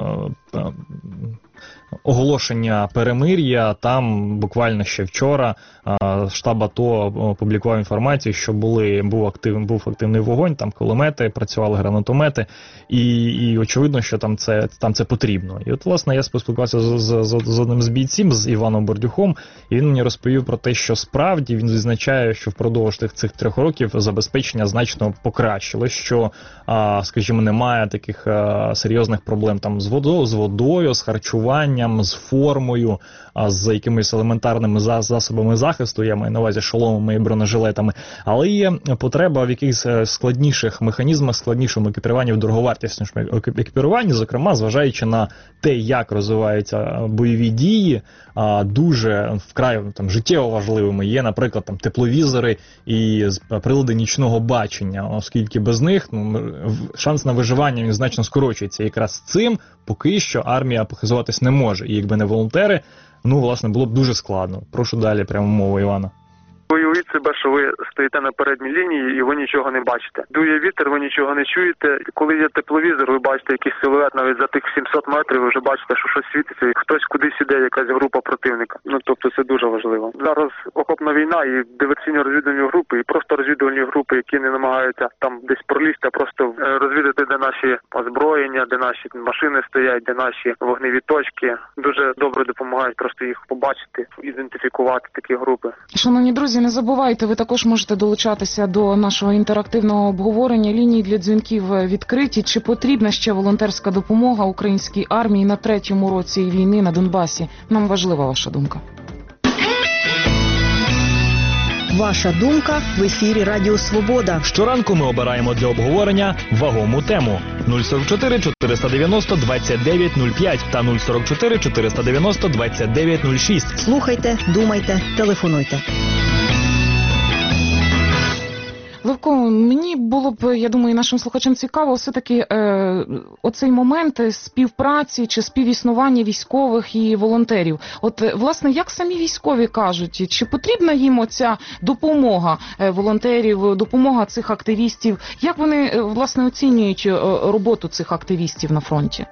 оголошення перемир'я, там буквально ще вчора штаб АТО опублікував інформацію, що був активний вогонь, там кулемети, працювали гранатомети, і очевидно, що там це потрібно. І от, власне, я поспілкувався з одним з бійців, з Іваном Бордюхом, і він мені розповів про те, що справді він відзначає, що впродовж цих 3 років забезпечення значно покращилось, що, скажімо, немає таких серйозних проблем там з водою, з харчуванням, озброєнням, з формою, з якимись елементарними засобами захисту, я маю на увазі шоломами і бронежилетами, але є потреба в якихось складніших механізмах, складнішому екіпіруванні, в дороговартіснішому екіпіруванні, зокрема, зважаючи на те, як розвиваються бойові дії, дуже вкрай життєво важливими є, наприклад, тепловізори і прилади нічного бачення, оскільки без них шанс на виживання він значно скорочується. Якраз цим поки що армія похизуватись не може. І якби не волонтери, власне, було б дуже складно. Прошу далі, прямо мову Івана. Уявіть себе, що ви стоїте на передній лінії і ви нічого не бачите. Дує вітер, ви нічого не чуєте. Коли є тепловізор, ви бачите якийсь силует навіть за тих 700 метрів, ви вже бачите, що щось світиться, і хтось кудись іде, якась група противника. Тобто це дуже важливо. Зараз окопна війна і диверсійно-розвідувальні групи, і просто розвідувальні групи, які не намагаються там десь пролізти, а просто розвідати, де наші озброєння, де наші машини стоять, де наші вогневі точки. Дуже добре допомагають просто їх побачити, ідентифікувати такі групи. Шановні друзі, не забувайте, ви також можете долучатися до нашого інтерактивного обговорення. Лінії для дзвінків відкриті. Чи потрібна ще волонтерська допомога українській армії на 3-му році війни на Донбасі? Нам важлива ваша думка. Ваша думка в ефірі Радіо Свобода. Щоранку ми обираємо для обговорення вагому тему. 044 490 2905 та 044 490 2906. Слухайте, думайте, телефонуйте. Левко, мені було б, я думаю, нашим слухачам цікаво все-таки оцей момент співпраці чи співіснування військових і волонтерів. От, власне, як самі військові кажуть, чи потрібна їм оця допомога волонтерів, допомога цих активістів? Як вони, власне, оцінюють роботу цих активістів на фронті?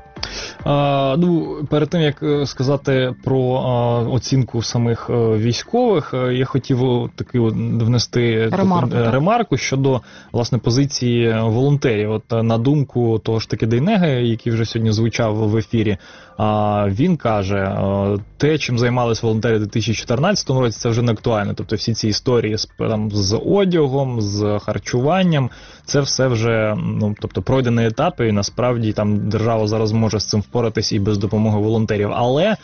Перед тим, як сказати про оцінку самих військових, я хотів внести ремарку щодо, власне, позиції волонтерів. От, на думку того ж таки Дейнега, який вже сьогодні звучав в ефірі, він каже, те, чим займались волонтери у 2014 році, це вже не актуально. Тобто всі ці історії з одягом, з харчуванням, це все вже пройдені етапи, і насправді там держава зараз може з цим впоратись і без допомоги волонтерів. Але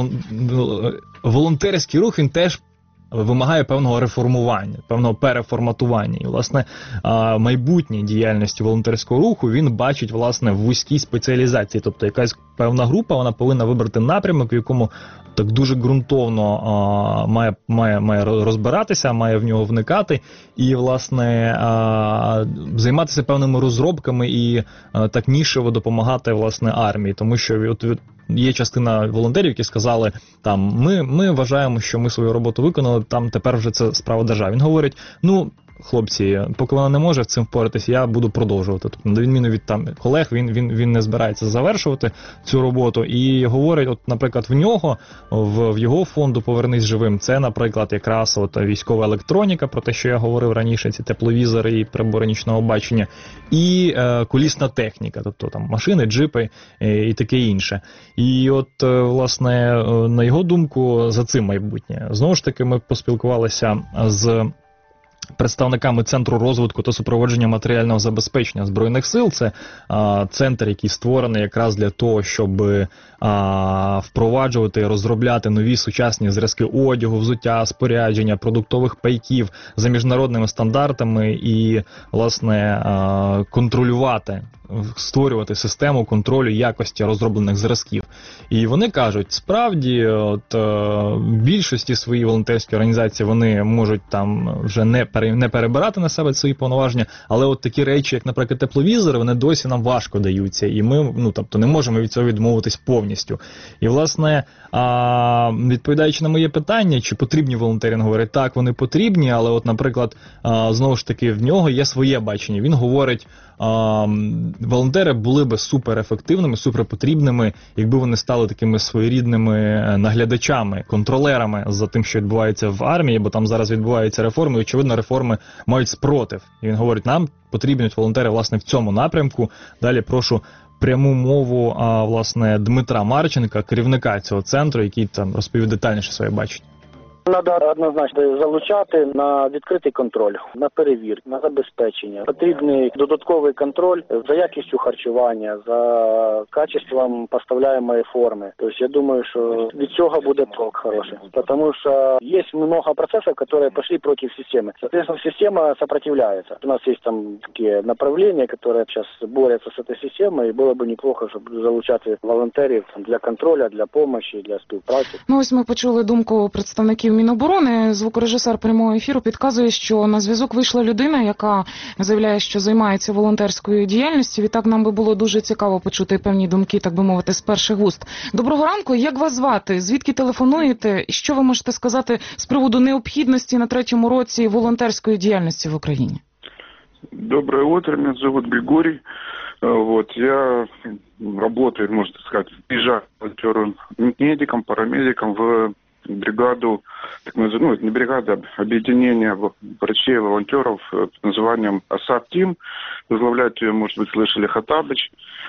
волонтерський рух, він теж вимагає певного реформування, певного переформатування. І, власне, майбутнє діяльності волонтерського руху він бачить, власне, в вузькій спеціалізації. Тобто якась певна група, вона повинна вибрати напрямок, в якому так дуже ґрунтовно має розбиратися, має в нього вникати і, власне, займатися певними розробками і так нішево допомагати, власне, армії. Тому що є частина волонтерів, які сказали, ми вважаємо, що ми свою роботу виконали, тепер вже це справа держави. Він говорить, хлопці, поки вона не може з цим впоратися, я буду продовжувати. Тобто, на відміну від колег, він не збирається завершувати цю роботу. І говорить, наприклад, в його фонду «Повернись живим», це, наприклад, якраз військова електроніка, про те, що я говорив раніше, ці тепловізори і прибори нічного бачення, і колісна техніка, тобто машини, джипи і таке інше. І власне, на його думку, за цим майбутнє. Знову ж таки, ми поспілкувалися з представниками Центру розвитку та супроводження матеріального забезпечення Збройних сил. Це центр, який створений якраз для того, щоб впроваджувати і розробляти нові сучасні зразки одягу, взуття, спорядження, продуктових пайків за міжнародними стандартами і, власне, контролювати, створювати систему контролю якості розроблених зразків. І вони кажуть, справді, в більшості своїх волонтерських організацій вони можуть вже не перебирати на себе свої повноваження, але такі речі, як, наприклад, тепловізори, вони досі нам важко даються, і ми, не можемо від цього відмовитись повністю. І, власне, відповідаючи на моє питання, чи потрібні волонтери, він говорить, так, вони потрібні, але, наприклад, знову ж таки, в нього є своє бачення. Він говорить, волонтери були би суперефективними, суперпотрібними, якби вони стали такими своєрідними наглядачами, контролерами за тим, що відбувається в армії, бо там зараз відбуваються реформи, і, очевидно, реформи мають спротив. І він говорить, нам потрібні волонтери, власне, в цьому напрямку. Далі прошу пряму мову, власне, Дмитра Марченка, керівника цього центру, який розповів детальніше своє бачення. Треба однозначно залучати на відкритий контроль, на перевірку, на забезпечення. Потрібний додатковий контроль за якістю харчування, за качеством поставляємої форми. Тобто я думаю, що від цього буде толк хороший. Тому що є багато процесів, які пішли проти системи. Соответственно, система сопротивляється. У нас є там такі направлення, які зараз борються з цією системою, і було б неплохо, щоб залучати волонтерів для контролю, для допомоги, для співпраці. Ну ось ми почули думку представників Міноборони. Звукорежисер прямого ефіру підказує, що на зв'язок вийшла людина, яка заявляє, що займається волонтерською діяльністю. Відтак нам би було дуже цікаво почути певні думки, так би мовити, з перших вуст. Доброго ранку, як вас звати? Звідки телефонуєте? І що ви можете сказати з приводу необхідності на третьому році волонтерської діяльності в Україні? Доброе утро, меня зовут Григорий. Я работаю, можно сказать, волонтером, медиком, парамедиком в бригаду, так называемую, это не бригада, а объединение врачей, волонтеров под названием АСАП-Тим. Возглавляет ее, может быть, слышали, Хатабыч.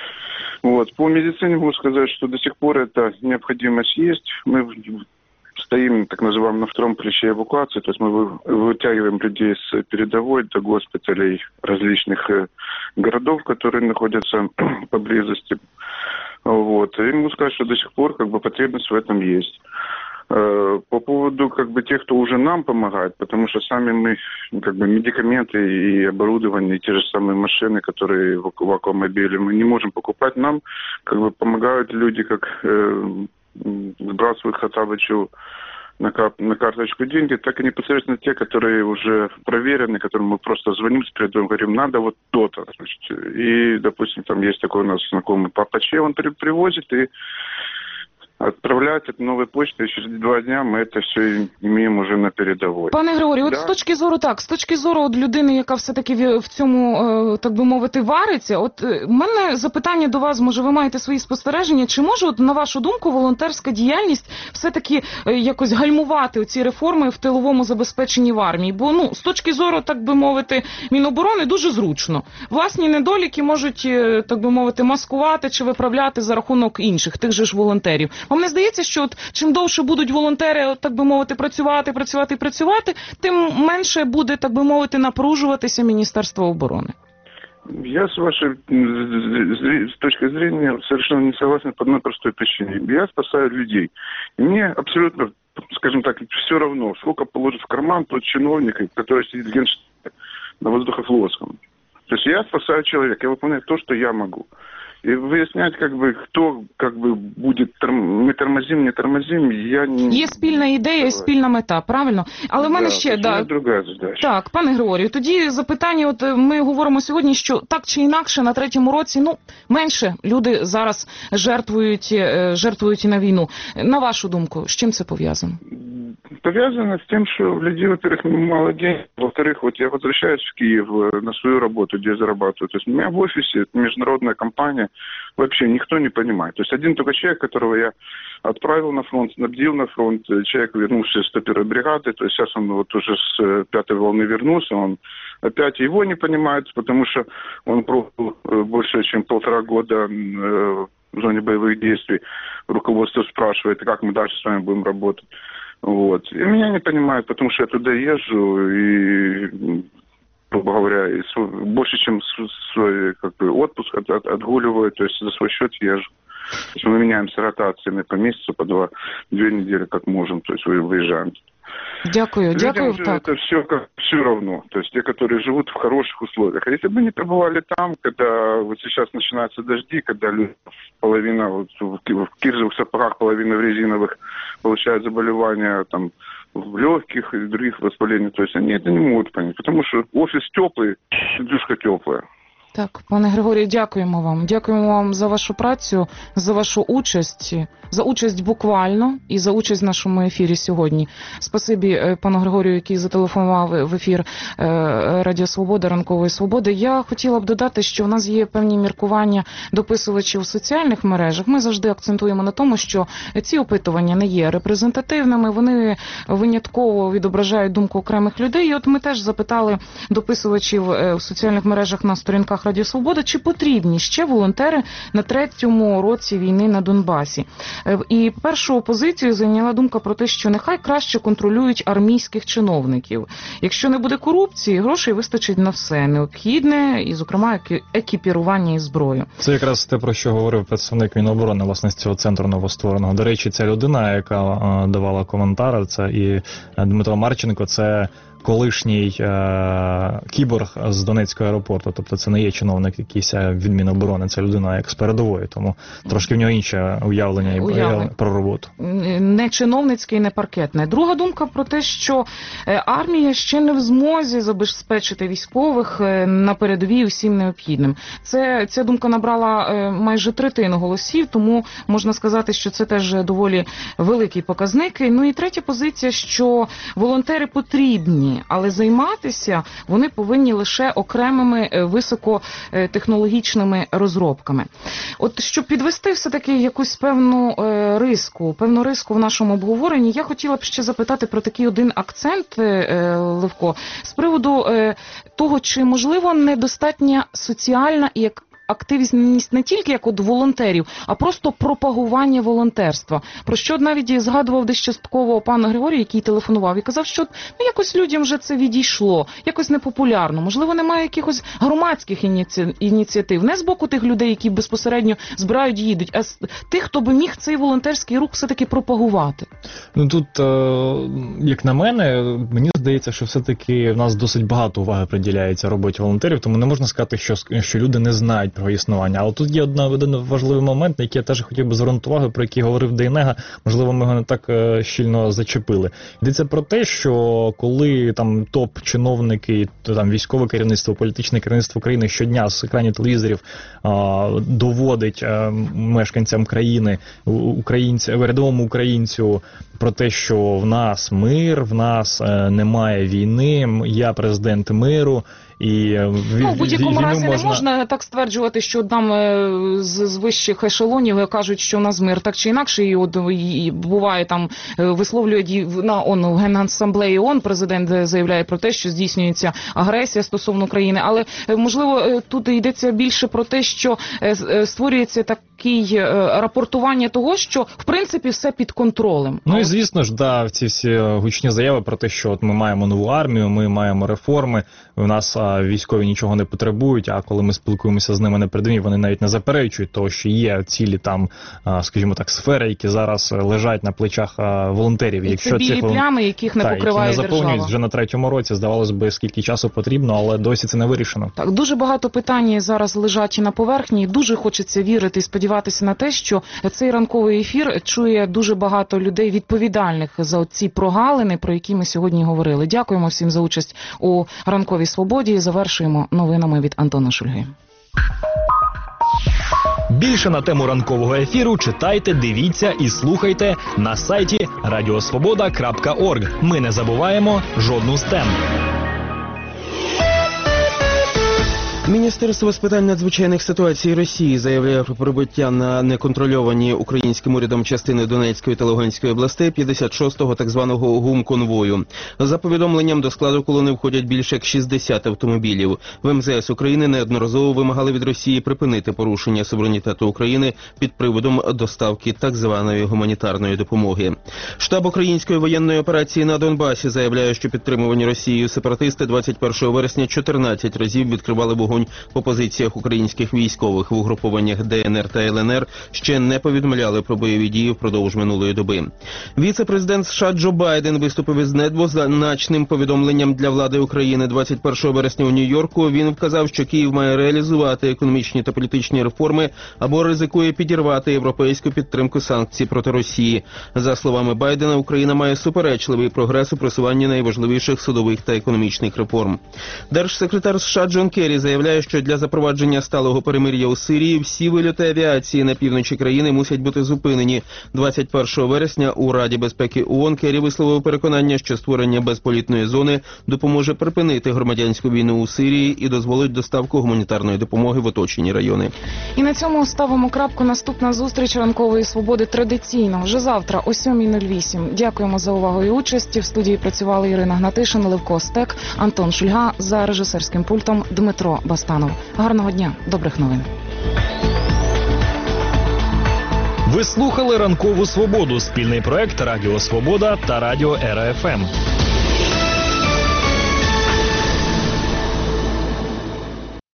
По медицине могу сказать, что до сих пор эта необходимость есть. Мы стоим, так называемым, на втором плече эвакуации, то есть мы вытягиваем людей с передовой до госпиталей различных городов, которые находятся поблизости. И могу сказать, что до сих пор потребность в этом есть. По поводу тех, кто уже нам помогает, потому что сами мы медикаменты и оборудование, и те же самые машины, которые в Аквамобиле, мы не можем покупать. Нам помогают люди, как сбрасывают Хатабычу на карточку деньги, так и непосредственно те, которые уже проверены, которым мы просто звоним с передовым, говорим, надо вот то-то. И, допустим, там есть такой у нас знакомый Папа Че, он привозит и отправляють це новою почтою, і через 2 дня ми це все маємо вже на передовій. Пане Григорію, от з точки зору людини, яка все-таки в цьому, так би мовити, вариться, в мене запитання до вас, може ви маєте свої спостереження, чи може, на вашу думку, волонтерська діяльність все-таки якось гальмувати оці реформи в тиловому забезпеченні в армії? Бо, з точки зору, так би мовити, Міноборони дуже зручно. Власні недоліки можуть, так би мовити, маскувати чи виправляти за рахунок інших, тих же ж волонтерів. Вам не здається, що чим довше будуть волонтери, так би мовити, працювати, тим менше буде, так би мовити, напружуватися Міністерство оборони? Я с вашей с точки зрения совершенно не согласен по одной простой причине. Я спасаю людей. И мне абсолютно, скажем так, все равно, сколько положит в карман тот чиновник, который сидит в Генштабе на воздухофлотском. То есть я спасаю человека, я выполняю то, что я могу. И выяснять, кто будет, мы тормозим, не тормозим, я не... Є спільна ідея і спільна мета, правильно? Але в мене ще... друга задача. Так, пане Григорію, тоді запитання, ми говоримо сьогодні, що так чи інакше на третьому році, менше люди зараз жертвують на війну. На вашу думку, з чим це пов'язано? Пов'язано з тим, що в людей, во-первых, мало денег, во-вторых, я возвращаюсь в Киев на свою работу, где зарабатываю. То есть у меня в офисе международная компания, вообще никто не понимает. То есть один только человек, которого я отправил на фронт, снабдил на фронт, человек вернулся с 101-й бригады, то есть сейчас он уже с 5-й волны вернулся, он опять его не понимает, потому что он пробыл больше, чем 1,5 года в зоне боевых действий. Руководство спрашивает, как мы дальше с вами будем работать. И меня не понимают, потому что я туда езжу и, грубо говоря, больше, чем свой отпуск отгуливаю, то есть за свой счет езжу. То есть мы меняемся ротациями по месяцу, по 2 недели, как можем, то есть выезжаем. Дякую. Людям же это все равно. То есть те, которые живут в хороших условиях. А если бы они побывали там, когда сейчас начинаются дожди, когда половина в кирзовых сапогах, половина в резиновых получают заболевания в легких и других воспалений, то есть они это не могут понять, потому что офис теплый, сидушка теплая. Так, пане Григорію, дякуємо вам. Дякуємо вам за вашу працю, за вашу участь, за участь буквально і за участь в нашому ефірі сьогодні. Спасибі пану Григорію, який зателефонував в ефір Радіо Свобода, Ранкової Свободи. Я хотіла б додати, що в нас є певні міркування дописувачів у соціальних мережах. Ми завжди акцентуємо на тому, що ці опитування не є репрезентативними, вони винятково відображають думку окремих людей. І ми теж запитали дописувачів в соціальних мережах на сторінках ефірах Радіо Свобода, чи потрібні ще волонтери на третьому році війни на Донбасі. І першу позицію зайняла думка про те, що нехай краще контролюють армійських чиновників. Якщо не буде корупції, грошей вистачить на все необхідне, і, зокрема, екіпірування і зброю. Це якраз те, про що говорив представник Міноборони, власне, з цього центру новоствореного. До речі, ця людина, яка давала коментар, це і Дмитро Марченко, це колишній кіборг з Донецького аеропорту. Тобто це не є чиновник якийсь від Міноборони, це людина як з передової, тому трошки в нього інше уявлення про роботу. Не чиновницьке і не паркетне. Друга думка про те, що армія ще не в змозі забезпечити військових на передовій усім необхідним. Ця думка набрала майже третину голосів, тому можна сказати, що це теж доволі великий показник. Ну і третя позиція, що волонтери потрібні, але займатися вони повинні лише окремими високотехнологічними розробками. От щоб підвести все-таки якусь певну риску в нашому обговоренні, я хотіла б ще запитати про такий один акцент, Левко, з приводу того, чи можливо недостатня соціальна і активність не тільки як от волонтерів, а просто пропагування волонтерства. Про що навіть згадував десь частково пан Григорій, який телефонував і казав, що якось людям вже це відійшло, якось непопулярно. Можливо, немає якихось громадських ініціатив. Не з боку тих людей, які безпосередньо збирають, їдуть, а з тих, хто би міг цей волонтерський рух все-таки пропагувати. Ну тут, як на мене, мені здається, що все-таки в нас досить багато уваги приділяється роботі волонтерів, тому не можна сказати, що люди не знають про існування. Але тут є один важливий момент, на який я теж хотів би звернути увагу, про який говорив Дейнега, можливо, ми його не так щільно зачепили. Йдеться про те, що коли там топ-чиновники, там військове керівництво, політичне керівництво країни щодня з екранів телевізорів доводить мешканцям країни, рядовому українцю про те, що в нас мир, в нас немає війни, я президент миру. І в будь-якому разі не можна так стверджувати, що там з вищих ешелонів кажуть, що у нас мир, так чи інакше, і буває там, висловлюють в Генасамблеї ООН, президент заявляє про те, що здійснюється агресія стосовно країни, але можливо тут йдеться більше про те, що створюється такий рапортування того, що в принципі все під контролем. Ну і звісно ж, ці всі гучні заяви про те, що от ми маємо нову армію, ми маємо реформи, у нас військові нічого не потребують, а коли ми спілкуємося з ними на передовій, вони навіть не заперечують того, що є цілі там, скажімо так, сфери, які зараз лежать на плечах волонтерів. І це білі плями, яких не покриває держава. Які не заповнюють вже на третьому році, здавалось би, скільки часу потрібно, але досі це не вирішено. Так, дуже багато питань зараз лежать на поверхні, дуже хочеться вірити і сподіватися на те, що цей ранковий ефір чує дуже багато людей відповідальних за ці прогалини, про які ми сьогодні говорили. Дякуємо всім за участь у ранковій свободі. Завершуємо новинами від Антона Шульги. Більше на тему ранкового ефіру читайте, дивіться і слухайте на сайті radiosvoboda.org. Ми не забуваємо жодну з тем. Міністерство з питань надзвичайних ситуацій Росії заявляє про прибуття на неконтрольовані українським урядом частини Донецької та Луганської областей 56-го так званого гумконвою. За повідомленням, до складу колони входять більше як 60 автомобілів. В МЗС України неодноразово вимагали від Росії припинити порушення суверенітету України під приводом доставки так званої гуманітарної допомоги. Штаб української воєнної операції на Донбасі заявляє, що підтримувані Росією сепаратисти 21 вересня 14 разів відкривали вогонь по позиціях українських військових в угрупованнях ДНР та ЛНР, ще не повідомляли про бойові дії впродовж минулої доби. Віце-президент США Джо Байден виступив із недвозначним повідомленням для влади України 21 вересня у Нью-Йорку. Він вказав, що Київ має реалізувати економічні та політичні реформи або ризикує підірвати європейську підтримку санкцій проти Росії. За словами Байдена, Україна має суперечливий прогрес у просуванні найважливіших судових та економічних реформ. Держсекретар США Джон Керрі заявляє, що для запровадження сталого перемир'я у Сирії всі вильоти авіації на півночі країни мусять бути зупинені. 21 вересня у Раді безпеки ООН Керрі висловив переконання, що створення безполітної зони допоможе припинити громадянську війну у Сирії і дозволить доставку гуманітарної допомоги в оточені райони. І на цьому ставимо крапку. Наступна зустріч ранкової свободи традиційно вже завтра о 7:08. Дякуємо за увагу і участь. В студії працювали Ірина Гнатишин, Левко Стек, Антон Шульга, за режисерським пультом Дмитро Баста-Бастанов. Гарного дня, добрих новин. Ви слухали «Ранкову свободу» – спільний проект Радіо Свобода та Радіо РФМ.